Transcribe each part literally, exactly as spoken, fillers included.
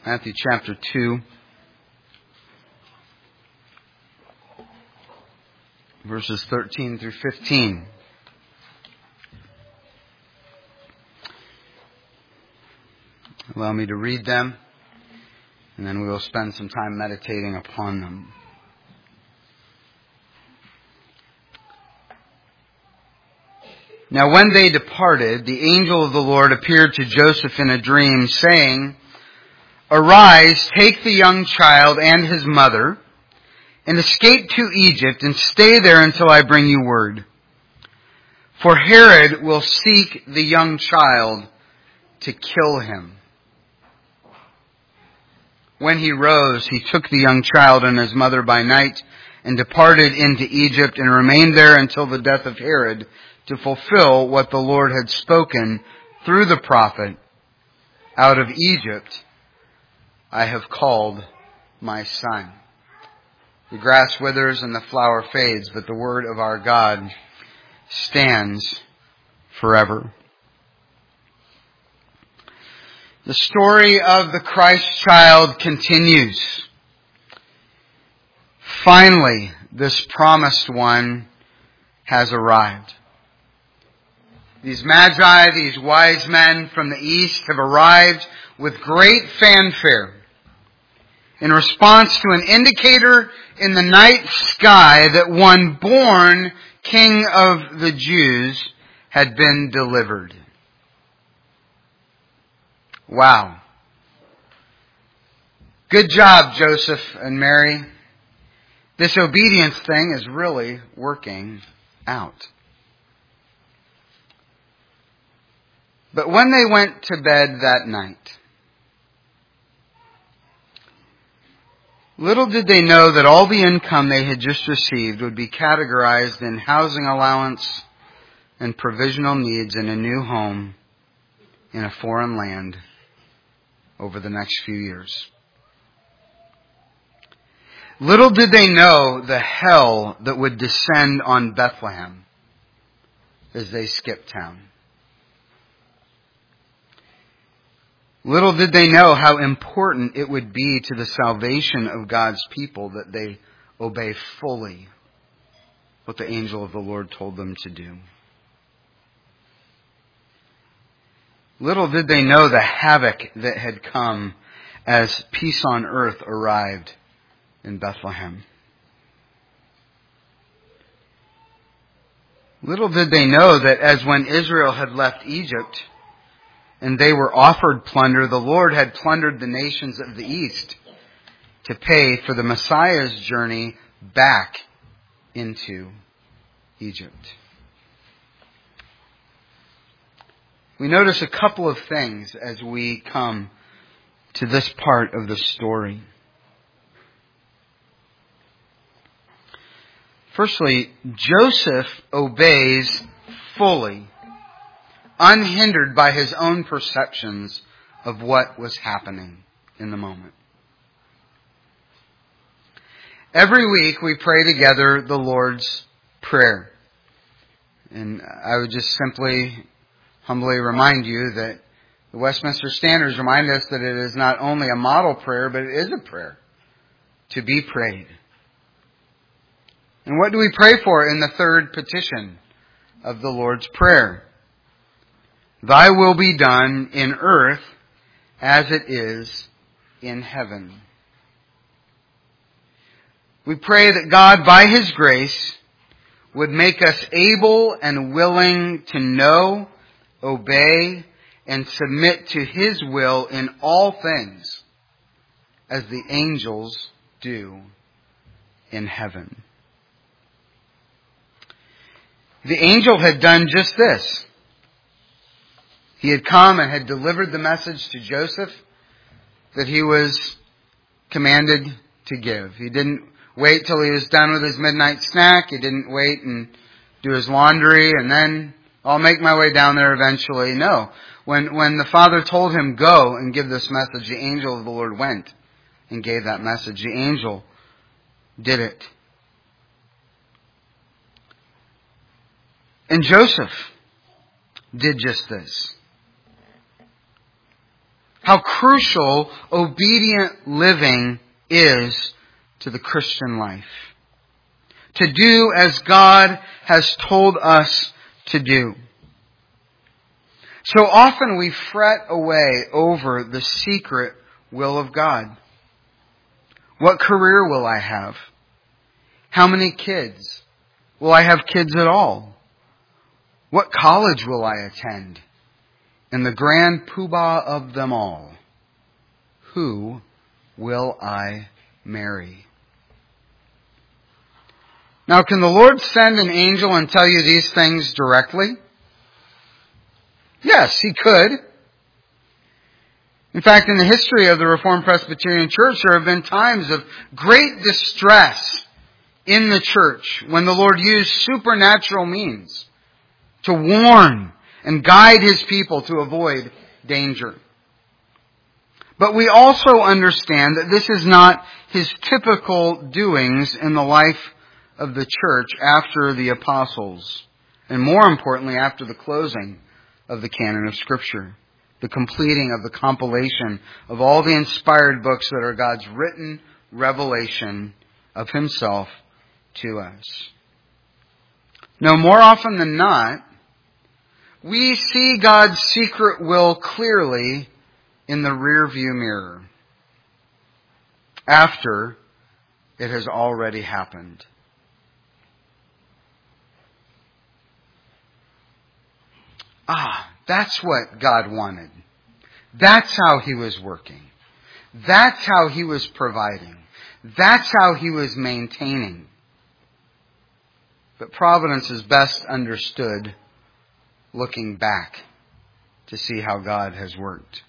Matthew chapter two, verses thirteen through fifteen. Allow me to read them, and then we will spend some time meditating upon them. Now when they departed, the angel of the Lord appeared to Joseph in a dream, saying, "Arise, take the young child and his mother, and escape to Egypt, and stay there until I bring you word. For Herod will seek the young child to kill him." When he rose, he took the young child and his mother by night, and departed into Egypt, and remained there until the death of Herod, to fulfill what the Lord had spoken through the prophet, "Out of Egypt I have called my son." The grass withers and the flower fades, but the word of our God stands forever. The story of the Christ child continues. Finally, this promised one has arrived. These magi, these wise men from the east, have arrived with great fanfare in response to an indicator in the night sky that one born King of the Jews had been delivered. Wow. Good job, Joseph and Mary. This obedience thing is really working out. But when they went to bed that night, little did they know that all the income they had just received would be categorized in housing allowance and provisional needs in a new home in a foreign land over the next few years. Little did they know the hell that would descend on Bethlehem as they skipped town. Little did they know how important it would be to the salvation of God's people that they obey fully what the angel of the Lord told them to do. Little did they know the havoc that had come as peace on earth arrived in Bethlehem. Little did they know that as when Israel had left Egypt, and they were offered plunder, the Lord had plundered the nations of the east to pay for the Messiah's journey back into Egypt. We notice a couple of things as we come to this part of the story. Firstly, Joseph obeys fully, unhindered by his own perceptions of what was happening in the moment. Every week we pray together the Lord's Prayer. And I would just simply, humbly remind you that the Westminster Standards remind us that it is not only a model prayer, but it is a prayer to be prayed. And what do we pray for in the third petition of the Lord's Prayer? "Thy will be done in earth as it is in heaven." We pray that God, by His grace, would make us able and willing to know, obey, and submit to His will in all things, as the angels do in heaven. The angel had done just this. He had come and had delivered the message to Joseph that he was commanded to give. He didn't wait till he was done with his midnight snack. He didn't wait and do his laundry and then, "I'll make my way down there eventually." No. When, when the Father told him, "Go and give this message," the angel of the Lord went and gave that message. The angel did it. And Joseph did just this. how crucial obedient living is to the Christian life. To do as God has told us to do. So often we fret away over the secret will of God. What career will I have? How many kids? Will I have kids at all? What college will I attend? And the grand poobah of them all, who will I marry? Now, can the Lord send an angel and tell you these things directly? Yes, He could. In fact, in the history of the Reformed Presbyterian Church, there have been times of great distress in the church when the Lord used supernatural means to warn and guide His people to avoid danger. But we also understand that this is not His typical doings in the life of the church after the apostles, and more importantly, after the closing of the canon of Scripture, the completing of the compilation of all the inspired books that are God's written revelation of Himself to us. No, more often than not, we see God's secret will clearly in the rearview mirror after it has already happened. Ah, that's what God wanted. That's how He was working. That's how He was providing. That's how He was maintaining. But providence is best understood looking back to see how God has worked.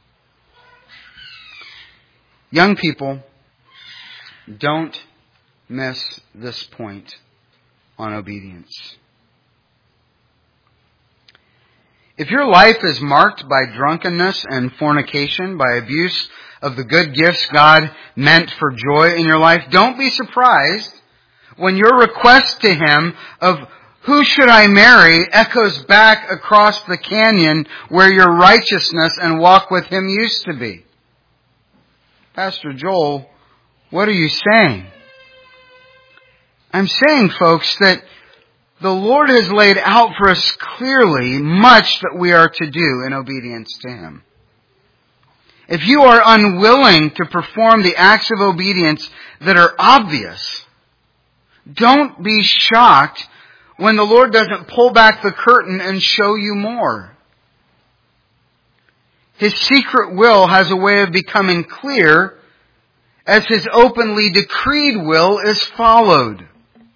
Young people, don't miss this point on obedience. If your life is marked by drunkenness and fornication, by abuse of the good gifts God meant for joy in your life, don't be surprised when your request to Him of who should I marry echoes back across the canyon where your righteousness and walk with Him used to be. Pastor Joel, what are you saying? I'm saying, folks, that the Lord has laid out for us clearly much that we are to do in obedience to Him. If you are unwilling to perform the acts of obedience that are obvious, don't be shocked when the Lord doesn't pull back the curtain and show you more. His secret will has a way of becoming clear as His openly decreed will is followed.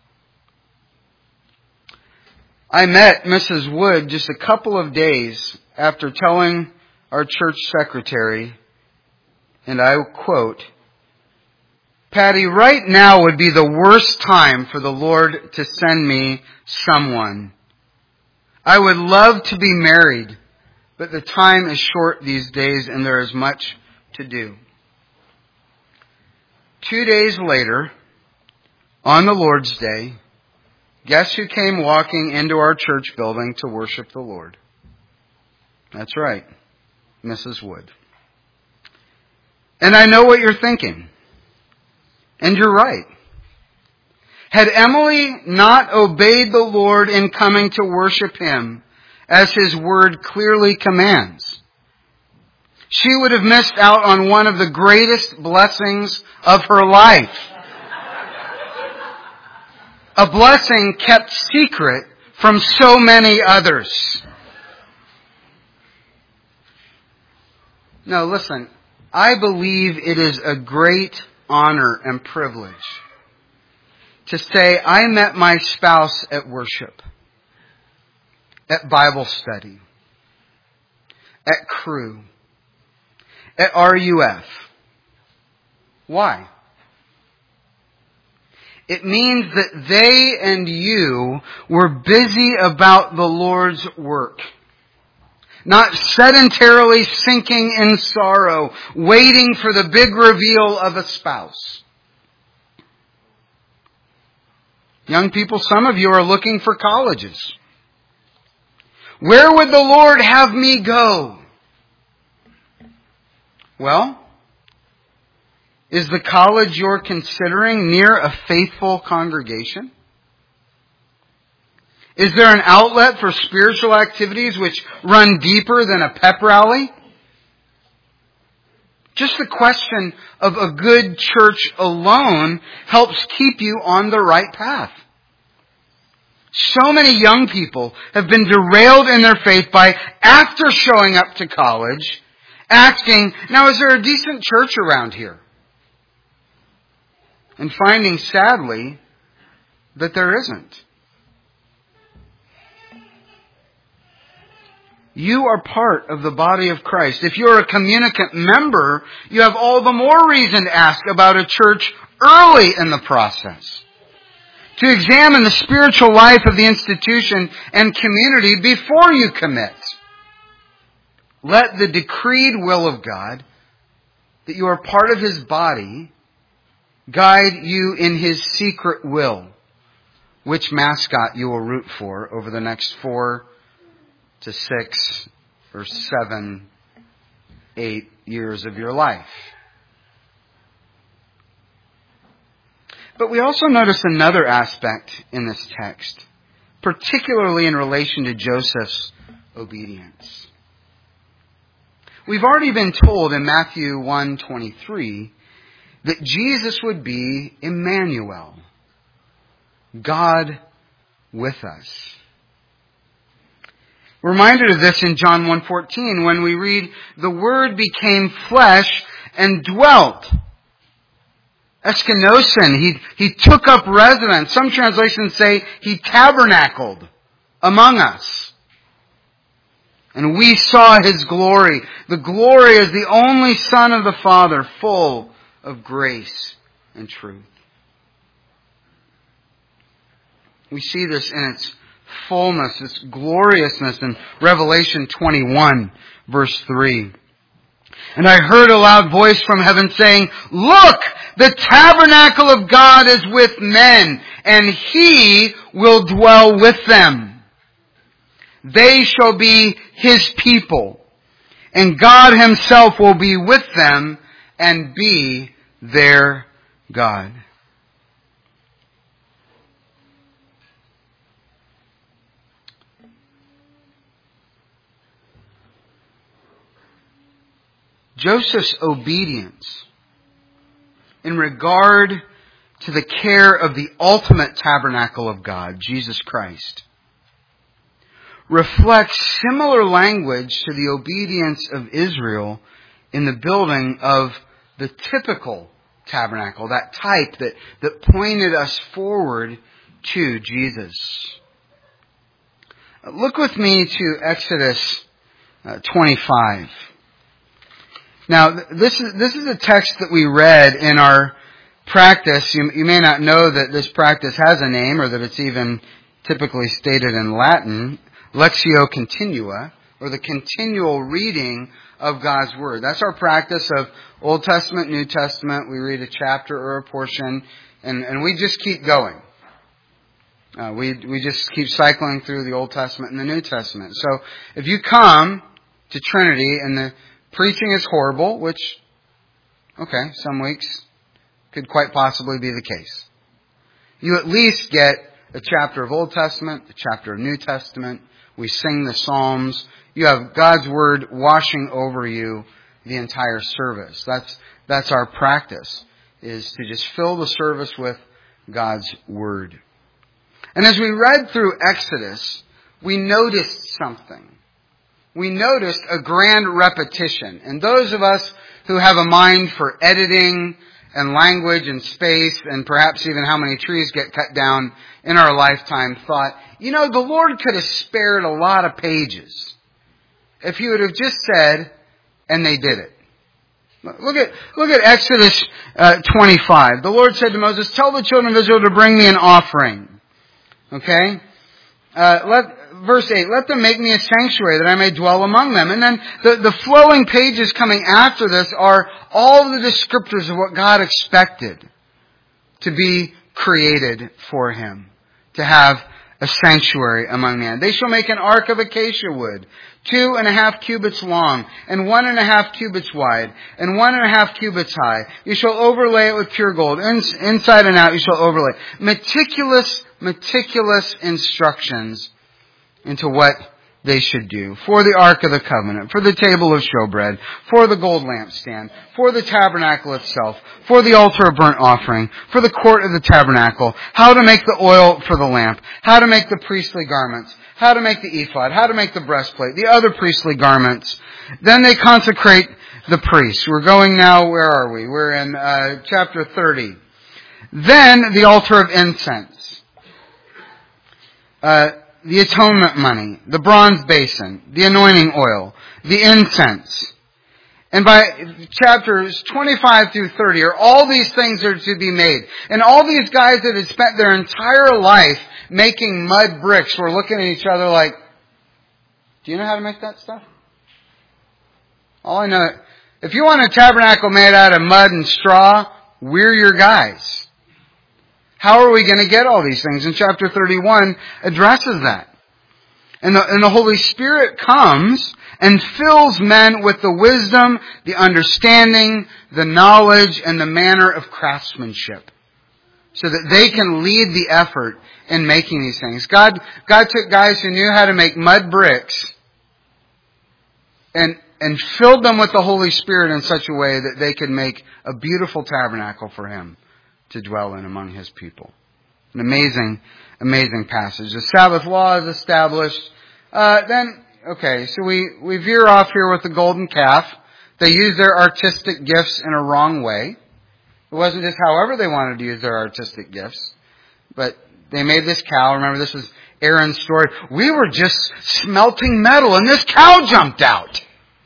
I met Missus Wood just a couple of days after telling our church secretary, and I quote, "Patty, right now would be the worst time for the Lord to send me someone. I would love to be married, but the time is short these days and there is much to do." Two days later, on the Lord's Day, guess who came walking into our church building to worship the Lord? That's right, Missus Wood. And I know what you're thinking. And you're right. Had Emily not obeyed the Lord in coming to worship Him, as His Word clearly commands, she would have missed out on one of the greatest blessings of her life. A blessing kept secret from so many others. No, listen, I believe it is a great honor and privilege to say I met my spouse at worship, at Bible study, at Crew, at R U F. Why? It means that they and you were busy about the Lord's work. Not sedentarily sinking in sorrow, waiting for the big reveal of a spouse. Young people, some of you are looking for colleges. Where would the Lord have me go? Well, is the college you're considering near a faithful congregation? Is there an outlet for spiritual activities which run deeper than a pep rally? Just the question of a good church alone helps keep you on the right path. So many young people have been derailed in their faith by, after showing up to college, asking, now is there a decent church around here? And finding, sadly, that there isn't. You are part of the body of Christ. If you're a communicant member, you have all the more reason to ask about a church early in the process. To examine the spiritual life of the institution and community before you commit. Let the decreed will of God, that you are part of His body, guide you in His secret will, which mascot you will root for over the next four to six or seven, eight years of your life. But we also notice another aspect in this text, particularly in relation to Joseph's obedience. We've already been told in Matthew one twenty-three that Jesus would be Emmanuel, God with us. We're reminded of this in John one fourteen when we read, the Word became flesh and dwelt. Eskenosin, he, he took up residence. Some translations say he tabernacled among us. And we saw His glory. The glory is the only Son of the Father, full of grace and truth. We see this in its fullness, its gloriousness in Revelation twenty-one, verse three. And I heard a loud voice from heaven saying, look, the tabernacle of God is with men, and He will dwell with them. They shall be His people, and God Himself will be with them and be their God. Joseph's obedience in regard to the care of the ultimate tabernacle of God, Jesus Christ, reflects similar language to the obedience of Israel in the building of the typical tabernacle, that type that, that pointed us forward to Jesus. Look with me to Exodus twenty-five. Now, this is this is a text that we read in our practice. You, you may not know that this practice has a name or that it's even typically stated in Latin, Lectio Continua, or the continual reading of God's Word. That's our practice of Old Testament, New Testament. We read a chapter or a portion, and, and we just keep going. Uh, we we just keep cycling through the Old Testament and the New Testament. So if you come to Trinity and the preaching is horrible, which, okay, some weeks could quite possibly be the case, you at least get a chapter of Old Testament, a chapter of New Testament. We sing the Psalms. You have God's Word washing over you the entire service. That's that's our practice, is to just fill the service with God's Word. And as we read through Exodus, we noticed something. We noticed a grand repetition. And those of us who have a mind for editing and language and space and perhaps even how many trees get cut down in our lifetime thought, you know, the Lord could have spared a lot of pages if He would have just said, and they did it. Look at, look at Exodus uh, twenty-five. The Lord said to Moses, tell the children of Israel to bring me an offering. Okay? Uh, let, verse eight, let them make me a sanctuary that I may dwell among them. And then the, the flowing pages coming after this are all the descriptors of what God expected to be created for Him. To have a sanctuary among men. They shall make an ark of acacia wood, two and a half cubits long, and one and a half cubits wide, and one and a half cubits high. You shall overlay it with pure gold. In, inside and out you shall overlay. Meticulous, meticulous instructions into what they should do. For the Ark of the Covenant, for the table of showbread, for the gold lampstand, for the tabernacle itself, for the altar of burnt offering, for the court of the tabernacle, how to make the oil for the lamp, how to make the priestly garments, how to make the ephod, how to make the breastplate, the other priestly garments. Then they consecrate the priests. We're going now, where are we? We're in uh, chapter thirty. Then the altar of incense. Uh, the atonement money, the bronze basin, the anointing oil, the incense. And by chapters twenty-five through thirty, are all these things are to be made. And all these guys that had spent their entire life making mud bricks were looking at each other like, do you know how to make that stuff? All I know, if you want a tabernacle made out of mud and straw, we're your guys. How are we going to get all these things? And chapter thirty-one addresses that. And the, and the Holy Spirit comes and fills men with the wisdom, the understanding, the knowledge, and the manner of craftsmanship, so that they can lead the effort in making these things. God, God took guys who knew how to make mud bricks and, and filled them with the Holy Spirit in such a way that they could make a beautiful tabernacle for Him to dwell in among His people. An amazing, amazing passage. The Sabbath law is established. Uh, then, okay, so we, we veer off here with the golden calf. They used their artistic gifts in a wrong way. It wasn't just however they wanted to use their artistic gifts, but they made this cow. Remember, this is Aaron's story. We were just smelting metal and this cow jumped out.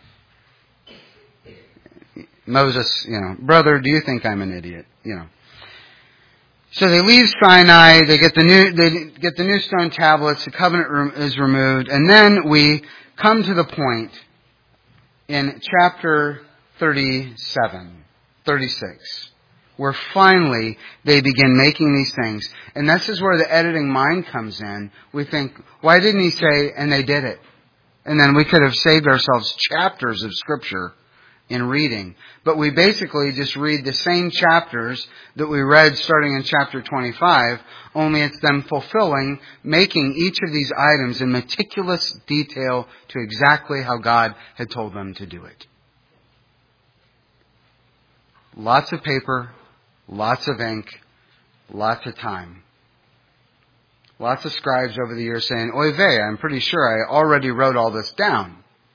Moses, you know, brother, do you think I'm an idiot? You know. So they leave Sinai, they get the new, they get the new stone tablets, the covenant is removed, and then we come to the point in chapter thirty-seven, thirty-six, where finally they begin making these things. And this is where the editing mind comes in. We think, why didn't he say, and they did it? And then we could have saved ourselves chapters of Scripture in reading. But we basically just read the same chapters that we read starting in chapter twenty-five, only it's them fulfilling, making each of these items in meticulous detail to exactly how God had told them to do it. Lots of paper, lots of ink, lots of time. Lots of scribes over the years saying, oy vey, I'm pretty sure I already wrote all this down.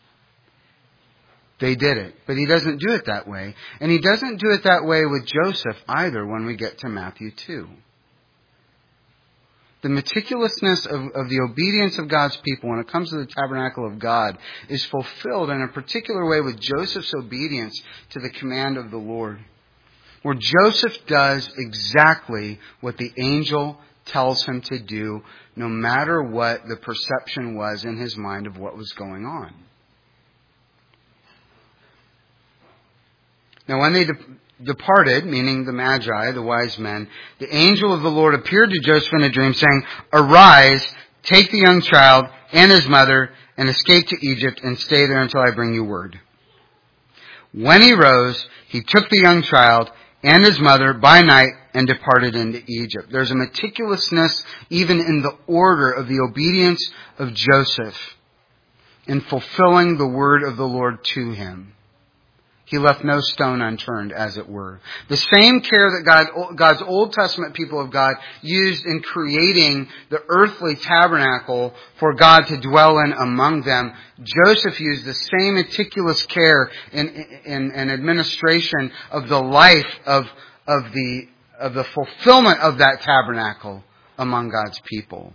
They did it. But he doesn't do it that way. And he doesn't do it that way with Joseph either when we get to Matthew two. The meticulousness of, of the obedience of God's people when it comes to the tabernacle of God is fulfilled in a particular way with Joseph's obedience to the command of the Lord. Where Joseph does exactly what the angel tells him to do, no matter what the perception was in his mind of what was going on. Now when they de- departed, meaning the Magi, the wise men, the angel of the Lord appeared to Joseph in a dream saying, arise, take the young child and his mother and escape to Egypt and stay there until I bring you word. When he rose, he took the young child and his mother by night and departed into Egypt. There's a meticulousness even in the order of the obedience of Joseph in fulfilling the word of the Lord to him. He left no stone unturned, as it were. The same care that God, God's Old Testament people of God used in creating the earthly tabernacle for God to dwell in among them, Joseph used the same meticulous care in, in, in administration of the life of, of the, of the fulfillment of that tabernacle among God's people.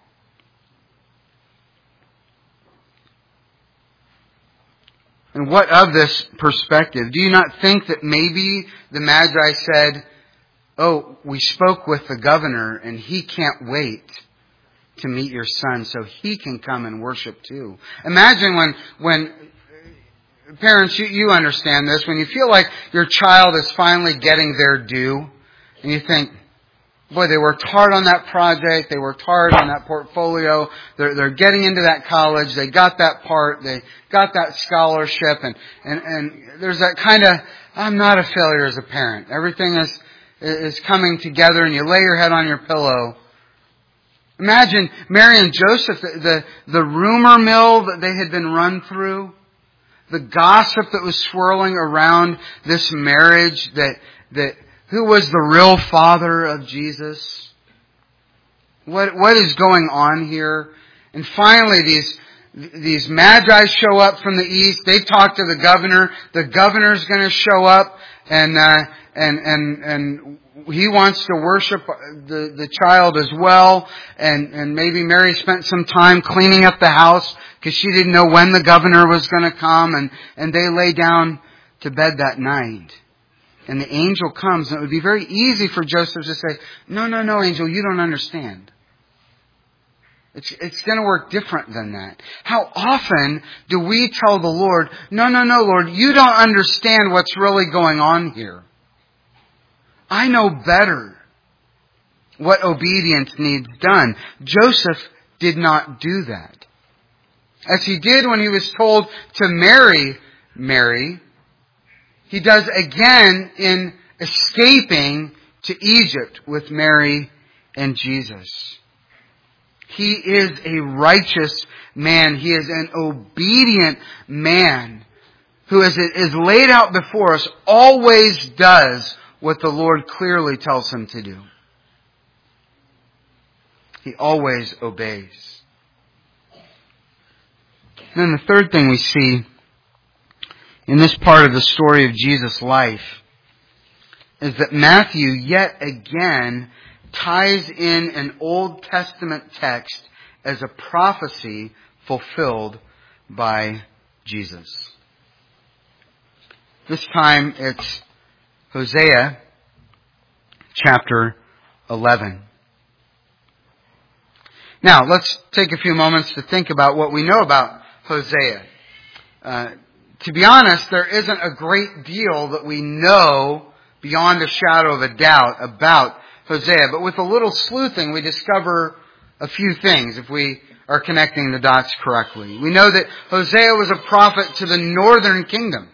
And what of this perspective? Do you not think that maybe the Magi said, oh, we spoke with the governor and he can't wait to meet your son so he can come and worship too. Imagine when, when parents, you, you understand this, when you feel like your child is finally getting their due and you think, Boy, they worked hard on that project. They worked hard on that portfolio. They're, they're getting into that college. They got that part. They got that scholarship. And, and, and there's that kind of, I'm not a failure as a parent. Everything is, is coming together, and you lay your head on your pillow. Imagine Mary and Joseph, the, the, the rumor mill that they had been run through, the gossip that was swirling around this marriage, that, that, who was the real father of Jesus? What, what is going on here? And finally, these, these magi show up from the east. They talk to the governor. The governor's going to show up, and, uh, and, and, and he wants to worship the, the child as well. And, and maybe Mary spent some time cleaning up the house because she didn't know when the governor was going to come. And, and they lay down to bed that night. And the angel comes, and it would be very easy for Joseph to say, no, no, no, angel, you don't understand. It's, it's going to work different than that. How often do we tell the Lord, no, no, no, Lord, you don't understand what's really going on here. I know better what obedience needs done. Joseph did not do that. As he did when he was told to marry Mary, he does again in escaping to Egypt with Mary and Jesus. He is a righteous man. He is an obedient man who, as it is laid out before us, always does what the Lord clearly tells him to do. He always obeys. And then the third thing we see in this part of the story of Jesus' life is that Matthew yet again ties in an Old Testament text as a prophecy fulfilled by Jesus. This time it's Hosea chapter eleven. Now, let's take a few moments to think about what we know about Hosea. Uh, to be honest, there isn't a great deal that we know beyond a shadow of a doubt about Hosea. But with a little sleuthing, we discover a few things if we are connecting the dots correctly. We know that Hosea was a prophet to the northern kingdom.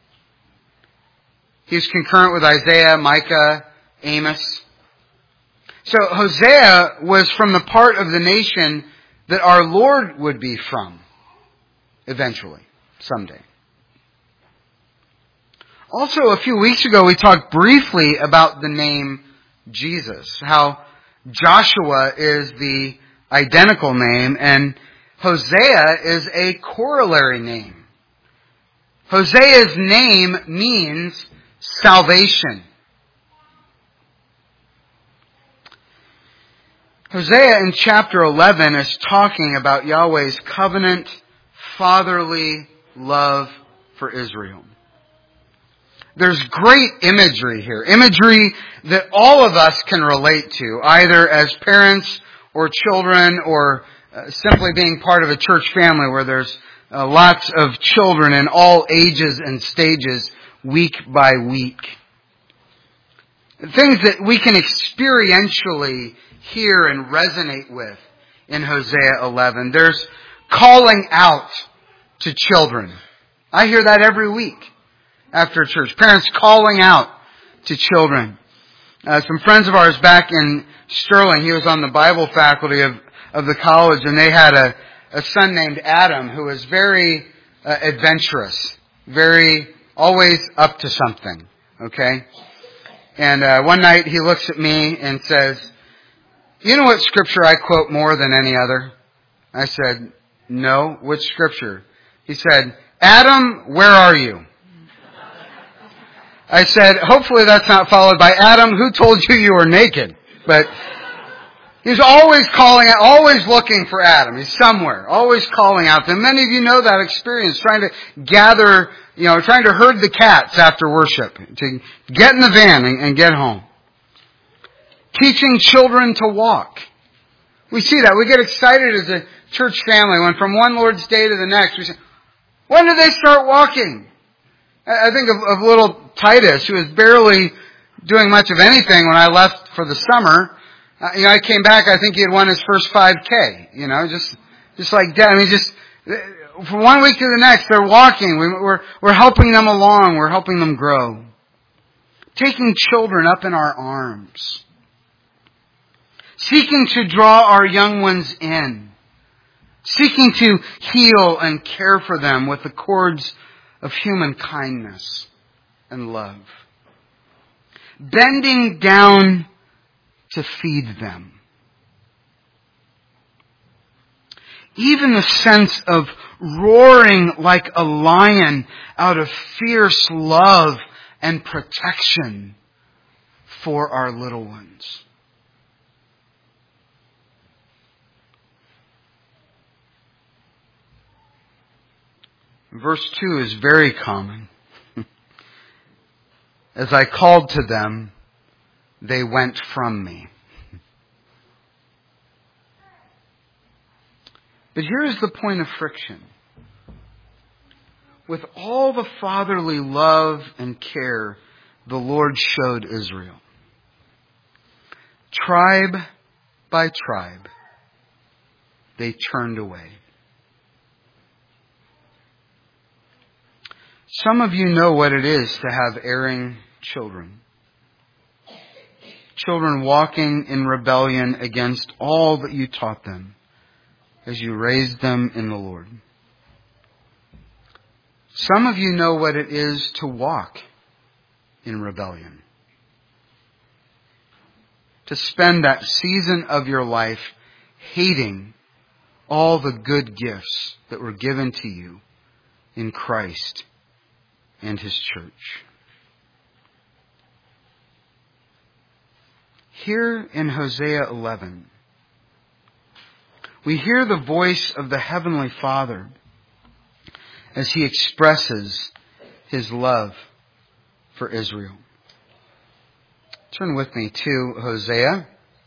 He was concurrent with Isaiah, Micah, Amos. So Hosea was from the part of the nation that our Lord would be from eventually, someday. Also, a few weeks ago, we talked briefly about the name Jesus, how Joshua is the identical name and Hosea is a corollary name. Hosea's name means salvation. Hosea in chapter eleven is talking about Yahweh's covenant, fatherly love for Israel. There's great imagery here. Imagery that all of us can relate to, either as parents or children or uh, simply being part of a church family where there's uh, lots of children in all ages and stages week by week. Things that we can experientially hear and resonate with in Hosea eleven. There's calling out to children. I hear that every week after church. Parents calling out to children. Uh, some friends of ours back in Sterling, he was on the Bible faculty of, of the college, and they had a, a son named Adam who was very uh, adventurous, very always up to something, okay? And uh, one night he looks at me and says, "You know what scripture I quote more than any other?" I said, "No, which scripture?" He said, "Adam, where are you?" I said, hopefully that's not followed by, "Adam, who told you you were naked?" But he's always calling out, always looking for Adam. He's somewhere, always calling out. And many of you know that experience, trying to gather, you know, trying to herd the cats after worship, to get in the van and, and get home. Teaching children to walk. We see that. We get excited as a church family when from one Lord's Day to the next, we say, when do they start walking? I think of, of little Titus, who was barely doing much of anything when I left for the summer. Uh, you know, I came back, I think he had won his first five K, you know, just, just like that. I mean, just, from one week to the next, they're walking. We, we're, we're helping them along. We're helping them grow. Taking children up in our arms. Seeking to draw our young ones in. Seeking to heal and care for them with the cords of human kindness and love. Bending down to feed them. Even the sense of roaring like a lion out of fierce love and protection for our little ones. Verse two is very common. As I called to them, they went from me. But here is the point of friction. With all the fatherly love and care the Lord showed Israel, tribe by tribe, they turned away. Some of you know what it is to have erring children. Children walking in rebellion against all that you taught them as you raised them in the Lord. Some of you know what it is to walk in rebellion. To spend that season of your life hating all the good gifts that were given to you in Christ and His church. Here in Hosea eleven, we hear the voice of the Heavenly Father as He expresses His love for Israel. Turn with me to Hosea.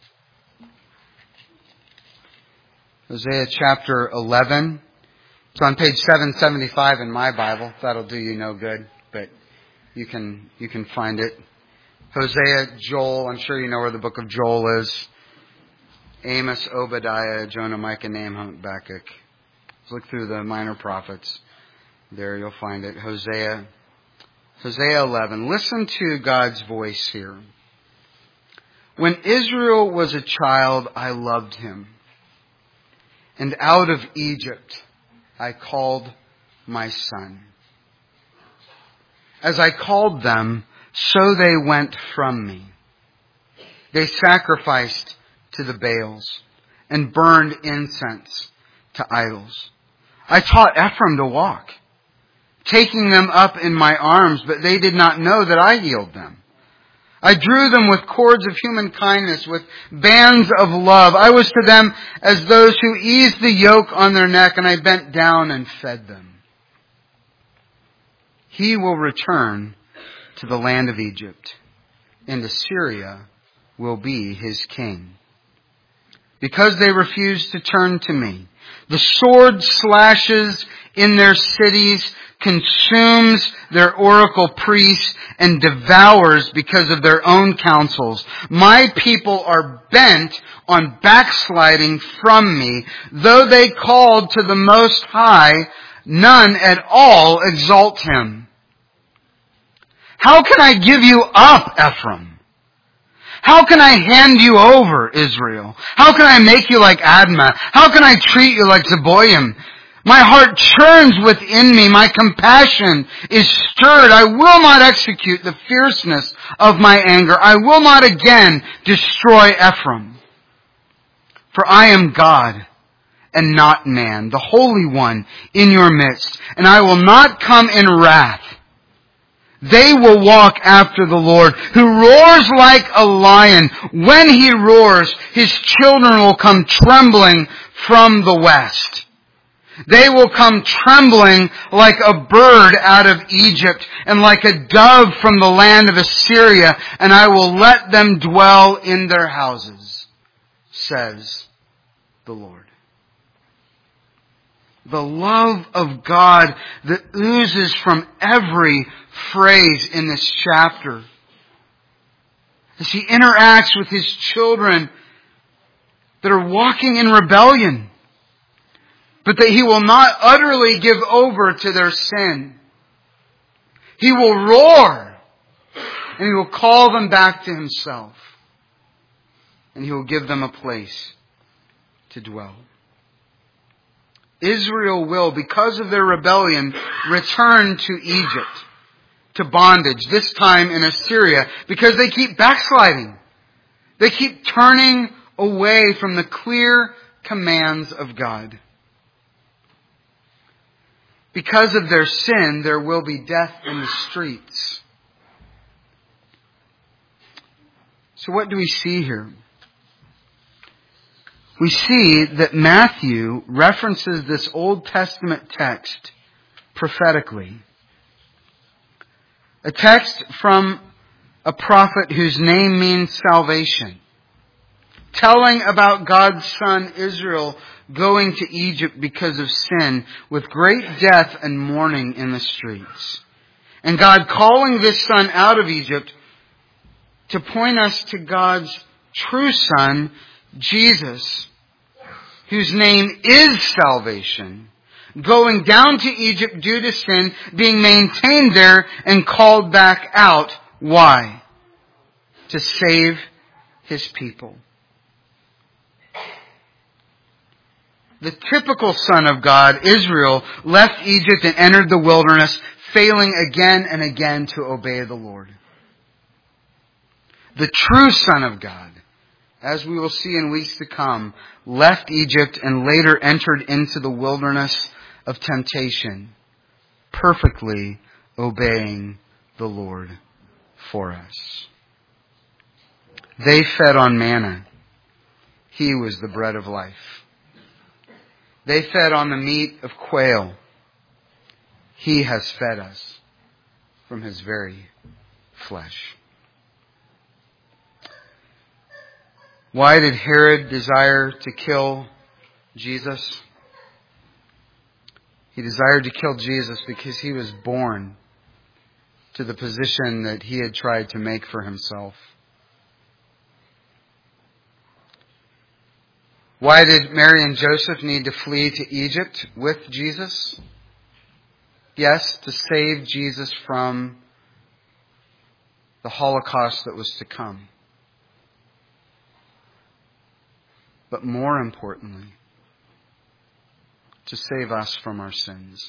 Hosea chapter eleven. It's on page seven seventy-five in my Bible. That'll do you no good, but you can you can find it. Hosea, Joel, I'm sure you know where the book of Joel is. Amos, Obadiah, Jonah, Micah, Nahum, Habakkuk. Let's look through the minor prophets. There you'll find it. Hosea. Hosea eleven. Listen to God's voice here. When Israel was a child, I loved him. And out of Egypt I called my son. As I called them, so they went from me. They sacrificed to the Baals and burned incense to idols. I taught Ephraim to walk, taking them up in my arms, but they did not know that I healed them. I drew them with cords of human kindness, with bands of love. I was to them as those who eased the yoke on their neck, and I bent down and fed them. He will return to the land of Egypt, and Assyria will be his king. Because they refuse to turn to me, the sword slashes in their cities, consumes their oracle priests, and devours because of their own counsels. My people are bent on backsliding from me. Though they called to the Most High, none at all exalt him. How can I give you up, Ephraim? How can I hand you over, Israel? How can I make you like Admah? How can I treat you like Zeboim? My heart churns within me. My compassion is stirred. I will not execute the fierceness of my anger. I will not again destroy Ephraim. For I am God and not man, the Holy One in your midst. And I will not come in wrath. They will walk after the Lord, who roars like a lion. When he roars, his children will come trembling from the west. They will come trembling like a bird out of Egypt and like a dove from the land of Assyria, and I will let them dwell in their houses, says the Lord. The love of God that oozes from every phrase in this chapter. As he interacts with his children that are walking in rebellion, but that He will not utterly give over to their sin. He will roar, and He will call them back to Himself, and He will give them a place to dwell. Israel will, because of their rebellion, return to Egypt, to bondage, this time in Assyria, because they keep backsliding. They keep turning away from the clear commands of God. Because of their sin, there will be death in the streets. So what do we see here? We see that Matthew references this Old Testament text prophetically. A text from a prophet whose name means salvation, telling about God's son Israel going to Egypt because of sin, with great death and mourning in the streets. And God calling this son out of Egypt to point us to God's true son, Jesus, whose name is salvation, going down to Egypt due to sin, being maintained there and called back out. Why? To save His people. The typical son of God, Israel, left Egypt and entered the wilderness, failing again and again to obey the Lord. The true Son of God, as we will see in weeks to come, left Egypt and later entered into the wilderness of temptation, perfectly obeying the Lord for us. They fed on manna. He was the bread of life. They fed on the meat of quail. He has fed us from His very flesh. Why did Herod desire to kill Jesus? He desired to kill Jesus because He was born to the position that he had tried to make for himself. Why did Mary and Joseph need to flee to Egypt with Jesus? Yes, to save Jesus from the Holocaust that was to come. But more importantly, to save us from our sins.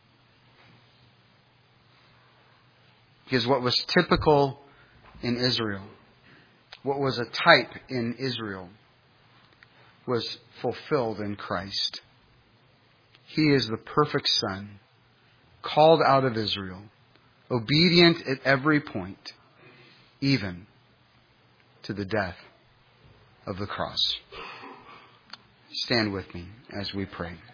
Because what was typical in Israel, what was a type in Israel, was fulfilled in Christ. He is the perfect Son, called out of Israel, obedient at every point, even to the death of the cross. Stand with me as we pray.